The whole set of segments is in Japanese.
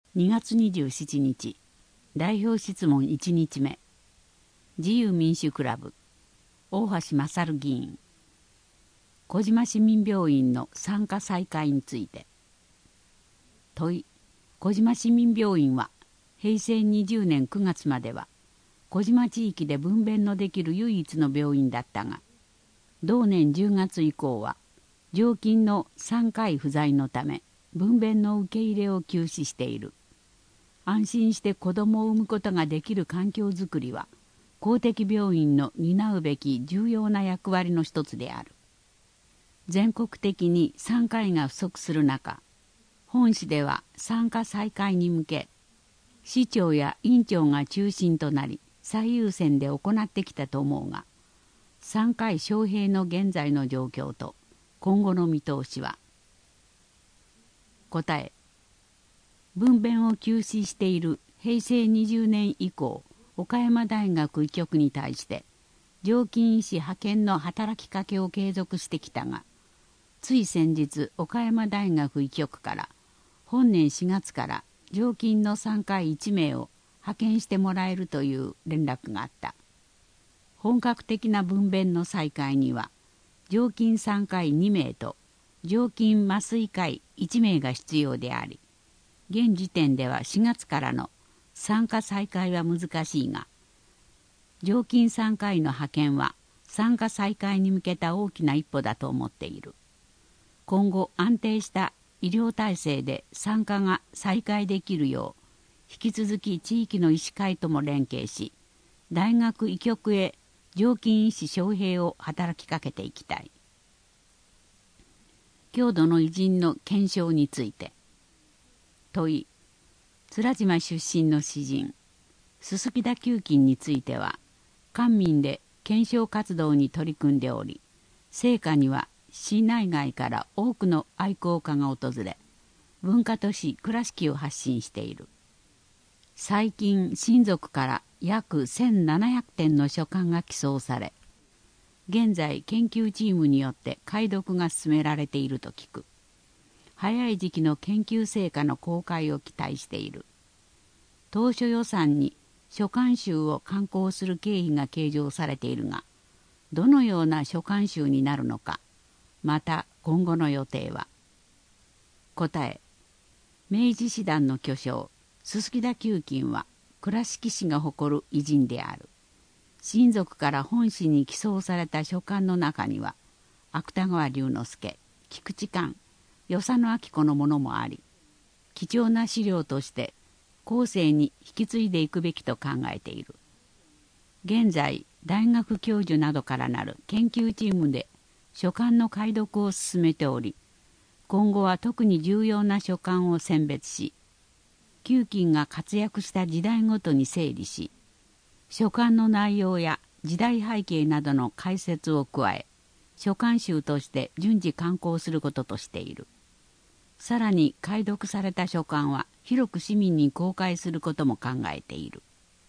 2月27日、代表質問1日目。自由民主クラブ、大橋勝議員。小島市民病院の参加再開について。問い、小島市民病院は、平成20年9月までは、小島地域で分娩のできる唯一の病院だったが、同年10月以降は、常勤の産科医不在のため、分娩の受け入れを休止している。安心して子供を産むことができる環境づくりは、公的病院の担うべき重要な役割の一つである。全国的に産科医が不足する中、本市では産科再開に向け、市長や院長が中心となり、最優先で行ってきたと思うが、産科医招聘の現在の状況と今後の見通しは。答え、分娩を休止している平成20年以降、岡山大学医局に対して常勤医師派遣の働きかけを継続してきたが、つい先日岡山大学医局から本年4月から常勤の産科医1名を派遣してもらえるという連絡があった。本格的な分娩の再開には常勤産科医2名と常勤麻酔科医1名が必要であり、現時点では4月からの産科再開は難しいが、常勤産科医の派遣は産科再開に向けた大きな一歩だと思っている。今後安定した医療体制で産科が再開できるよう、引き続き地域の医師会とも連携し、大学医局へ常勤医師招聘を働きかけていきたい。郷土の偉人の顕彰について。問い、面島出身の詩人、臼田久金については、官民で顕彰活動に取り組んでおり、聖火には市内外から多くの愛好家が訪れ、文化都市倉敷を発信している。最近親族から約1700点の書簡が寄贈され、現在研究チームによって解読が進められていると聞く。早い時期の研究成果の公開を期待している。当初予算に書簡集を刊行する経費が計上されているが、どのような書簡集になるのか、また今後の予定は。答え、明治師団の巨匠、臼田久金は倉敷市が誇る偉人である。親族から本市に寄贈された書簡の中には、芥川龍之介、菊池寛、与謝野晶子のものもあり、貴重な資料として後世に引き継いでいくべきと考えている。現在、大学教授などからなる研究チームで書簡の解読を進めており、今後は特に重要な書簡を選別し、久金が活躍した時代ごとに整理し、書簡の内容や時代背景などの解説を加え、書簡集として順次刊行することとしている。さらに解読された書簡は広く市民に公開することも考えている。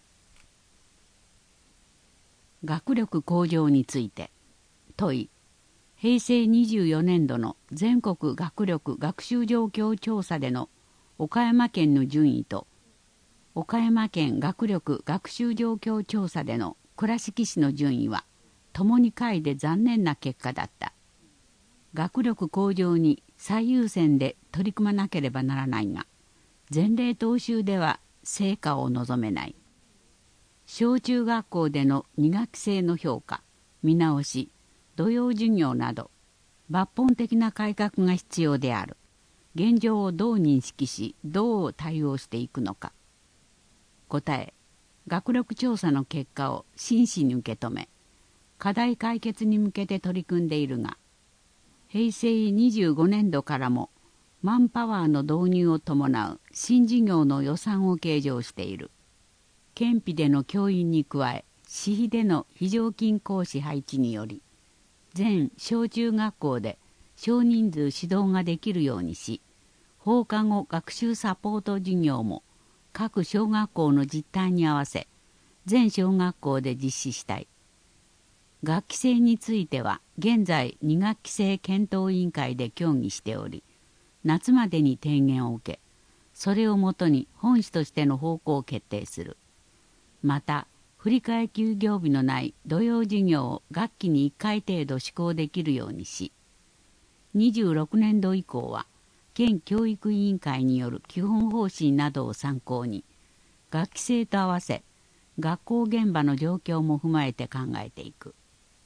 学力向上について。問い、平成24年度の全国学力学習状況調査での岡山県の順位と、岡山県学力学習状況調査での倉敷市の順位は、ともに下位で残念な結果だった。学力向上に最優先で取り組まなければならないが、前例踏襲では成果を望めない。小中学校での2学期制の評価、見直し、土曜授業など、抜本的な改革が必要である。現状をどう認識し、どう対応していくのか。答え、学力調査の結果を真摯に受け止め、課題解決に向けて取り組んでいるが、平成25年度からもマンパワーの導入を伴う新事業の予算を計上している。県費での教員に加え、私費での非常勤講師配置により、全小中学校で少人数指導ができるようにし、放課後学習サポート授業も各小学校の実態に合わせ、全小学校で実施したい。学期制については現在2学期制検討委員会で協議しており、夏までに提言を受け、 それをもとに本市としての方向を決定する。また振替休業日のない土曜授業を学期に1回程度施行できるようにし、26年度以降は県教育委員会による基本方針などを参考に学期制と合わせ学校現場の状況も踏まえて考えていく。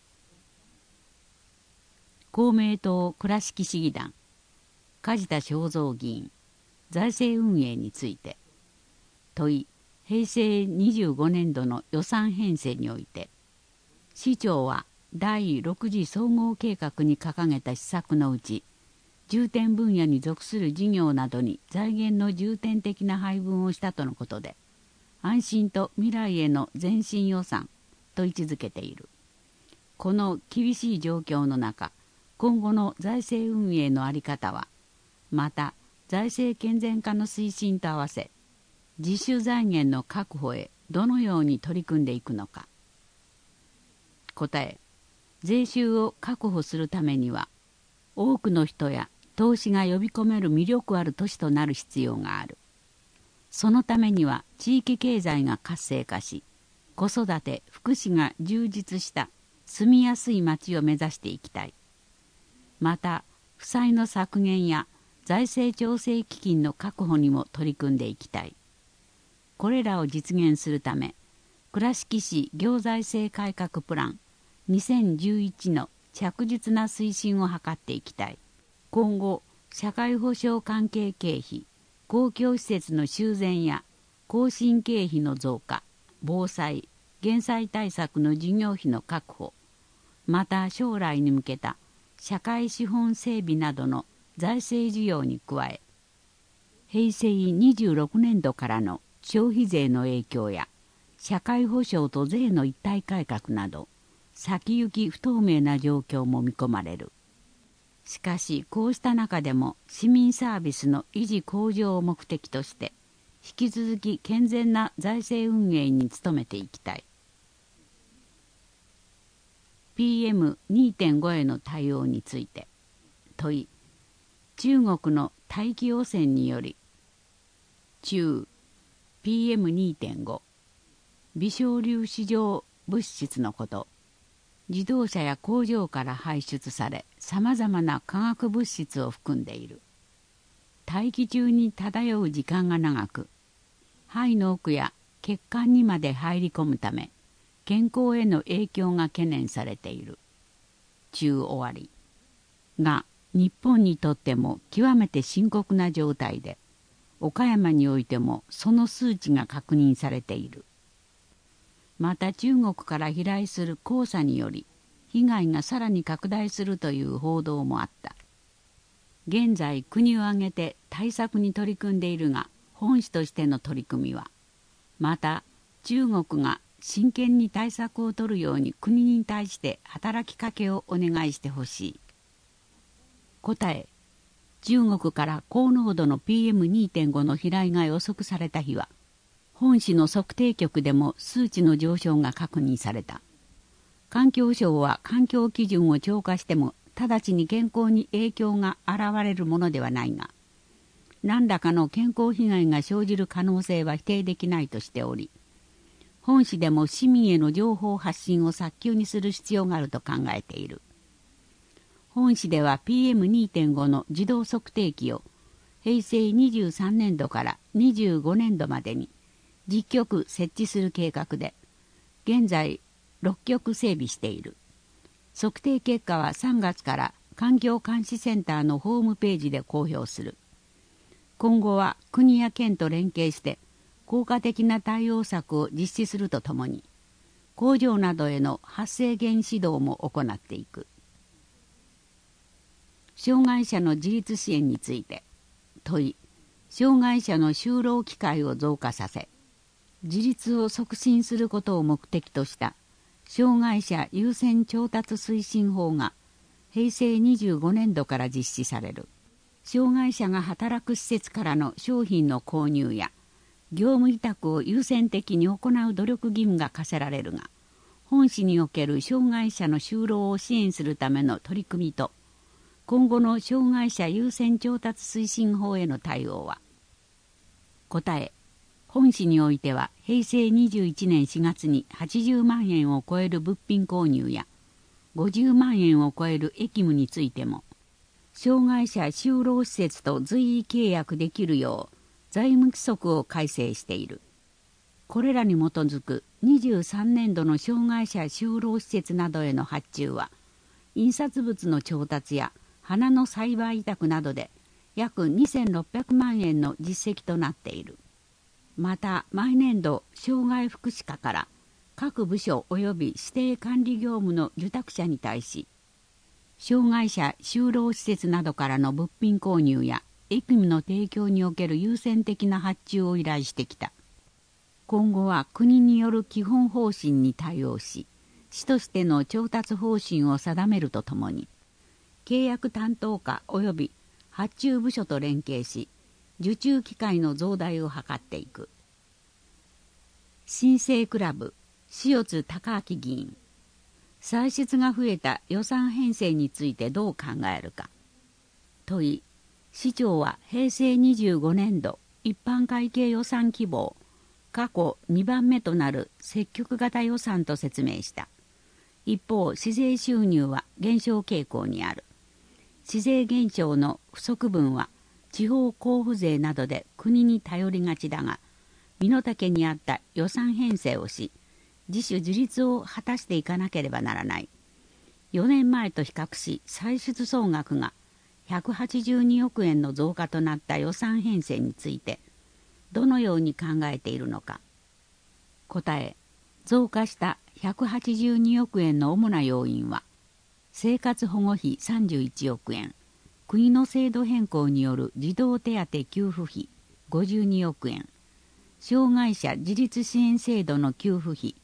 公明党倉敷市議団梶田正三議員財政運営について問い、平成25年度の予算編成において市長は第6次総合計画に掲げた施策のうち重点分野に属する事業などに財源の重点的な配分をしたとのことで、安心と未来への前進予算と位置づけている。この厳しい状況の中、今後の財政運営の在り方は、また財政健全化の推進と合わせ自主財源の確保へどのように取り組んでいくのか。答え、税収を確保するためには多くの人や投資が呼び込める魅力ある都市となる必要がある。そのためには地域経済が活性化し、子育て・福祉が充実した住みやすい町を目指していきたい。また負債の削減や財政調整基金の確保にも取り組んでいきたい。これらを実現するため、倉敷市行財政改革プラン2011の着実な推進を図っていきたい。今後、社会保障関係経費、公共施設の修繕や更新経費の増加、防災・減災対策の事業費の確保、また将来に向けた社会資本整備などの財政需要に加え、平成26年度からの消費税の影響や社会保障と税の一体改革など、先行き不透明な状況も見込まれる。しかしこうした中でも市民サービスの維持向上を目的として引き続き健全な財政運営に努めていきたい。 PM2.5 への対応について問い、中国の大気汚染により中 PM2.5 微小粒子状物質のこと、自動車や工場から排出され、さまざまな化学物質を含んでいる。大気中に漂う時間が長く、肺の奥や血管にまで入り込むため、健康への影響が懸念されている。中終わり。が、日本にとっても極めて深刻な状態で、岡山においてもその数値が確認されている。また中国から飛来する黄砂により被害がさらに拡大するという報道もあった。現在国を挙げて対策に取り組んでいるが、本市としての取り組みはまた中国が真剣に対策を取るように国に対して働きかけをお願いしてほしい。答え、中国から高濃度の PM2.5 の飛来が予測された日は本市の測定局でも数値の上昇が確認された。環境省は環境基準を超過しても直ちに健康に影響が現れるものではないが、何らかの健康被害が生じる可能性は否定できないとしており、本市でも市民への情報発信を早急にする必要があると考えている。本市では PM2.5 の自動測定器を平成23年度から25年度までに10局設置する計画で、現在6局整備している。測定結果は3月から環境監視センターのホームページで公表する。今後は国や県と連携して効果的な対応策を実施するとともに、工場などへの発生源指導も行っていく。障害者の自立支援について問い、障害者の就労機会を増加させ、自立を促進することを目的とした障害者優先調達推進法が平成25年度から実施される。障害者が働く施設からの商品の購入や業務委託を優先的に行う努力義務が課せられるが、本市における障害者の就労を支援するための取り組みと今後の障害者優先調達推進法への対応は、 答え、本市においては平成21年4月に80万円を超える物品購入や50万円を超える役務についても、障害者就労施設と随意契約できるよう財務規則を改正している。これらに基づく23年度の障害者就労施設などへの発注は、印刷物の調達や花の栽培委託などで約2600万円の実績となっている。また毎年度障害福祉課から各部署及び指定管理業務の受託者に対し、障害者就労施設などからの物品購入や役務の提供における優先的な発注を依頼してきた。今後は国による基本方針に対応し、市としての調達方針を定めるとともに、契約担当課及び発注部署と連携し、受注機会の増大を図っていく。新生クラブ塩津隆明議員、歳出が増えた予算編成についてどう考えるか。問い、市長は平成25年度一般会計予算規模を過去2番目となる積極型予算と説明した。一方、市税収入は減少傾向にある。市税減少の不足分は地方交付税などで国に頼りがちだが、身の丈に合った予算編成をし、自主自立を果たしていかなければならない。4年前と比較し、歳出総額が182億円の増加となった予算編成について、どのように考えているのか。答え、増加した182億円の主な要因は、生活保護費31億円、国の制度変更による児童手当給付費52億円、障害者自立支援制度の給付費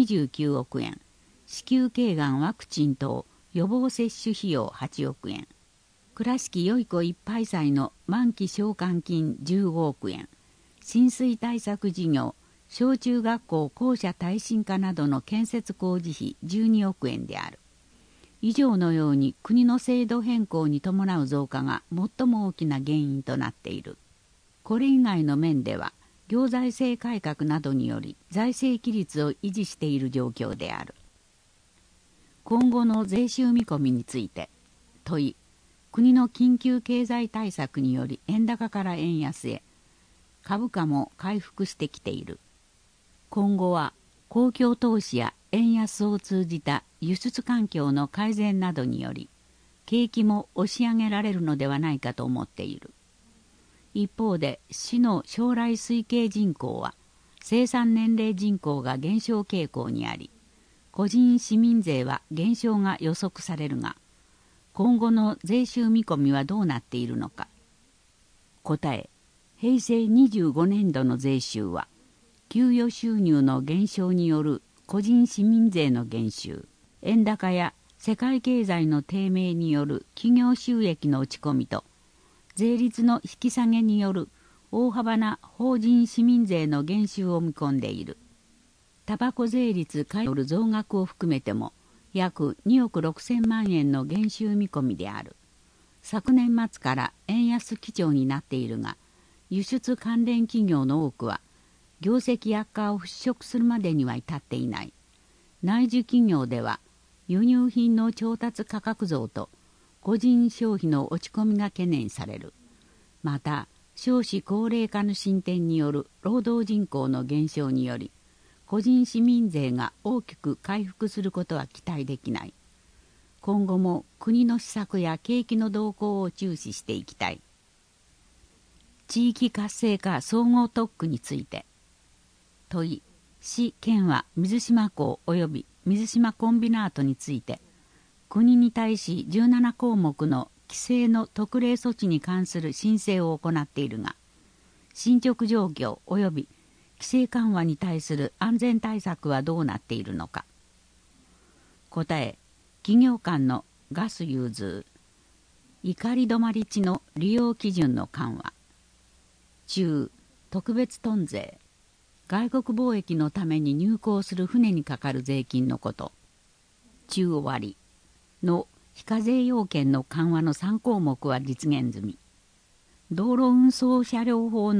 29億円、子宮頸がんワクチン等予防接種費用8億円、倉敷よい子一杯祭の満期償還金15億円、浸水対策事業、小中学校校舎耐震化などの建設工事費12億円である。以上のように国の制度変更に伴う増加が最も大きな原因となっている。これ以外の面では、行財政改革などにより財政規律を維持している状況である。今後の税収見込みについて問い、国の緊急経済対策により円高から円安へ、株価も回復してきている。今後は公共投資や円安を通じた輸出環境の改善などにより、景気も押し上げられるのではないかと思っている。一方で、市の将来推計人口は、生産年齢人口が減少傾向にあり、個人市民税は減少が予測されるが、今後の税収見込みはどうなっているのか。答え、平成25年度の税収は、給与収入の減少による個人市民税の減収、円高や世界経済の低迷による企業収益の落ち込みと、税率の引き下げによる大幅な法人市民税の減収を見込んでいる。タバコ税率による増額を含めても、約2億6000万円の減収見込みである。昨年末から円安基調になっているが、輸出関連企業の多くは、業績悪化を払拭するまでには至っていない。内需企業では、輸入品の調達価格増と個人消費の落ち込みが懸念される。また、少子高齢化の進展による労働人口の減少により、個人市民税が大きく回復することは期待できない。今後も国の施策や景気の動向を注視していきたい。地域活性化総合特区について問い、市県は水島港及び水島コンビナートについて国に対し17項目の規制の特例措置に関する申請を行っているが、進捗状況及び規制緩和に対する安全対策はどうなっているのか。答え、企業間のガス融通、怒り止まり地の利用基準の緩和、中特別トン税、外国貿易のために入港する船にかかる税金のこと、中割の非課税要件の緩和の3項目は実現済み、道路運送車両法の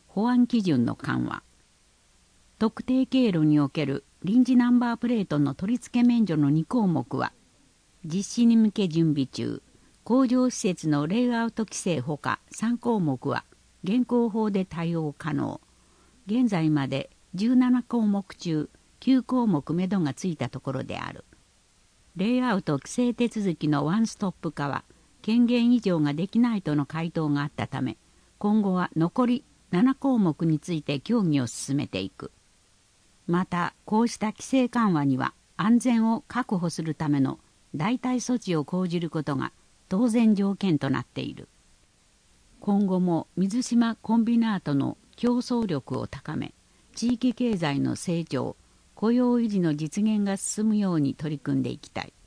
保安基準の緩和、特定経路における臨時ナンバープレートの取り付け免除の2項目は、実施に向け準備中、工場施設のレイアウト規制ほか3項目は現行法で対応可能。現在まで17項目中9項目めどがついたところである。レイアウト規制手続きのワンストップ化は権限以上ができないとの回答があったため、今後は残り7項目について協議を進めていく。またこうした規制緩和には安全を確保するための代替措置を講じることが当然条件となっている。今後も水島コンビナートの競争力を高め、地域経済の成長、雇用維持の実現が進むように取り組んでいきたい。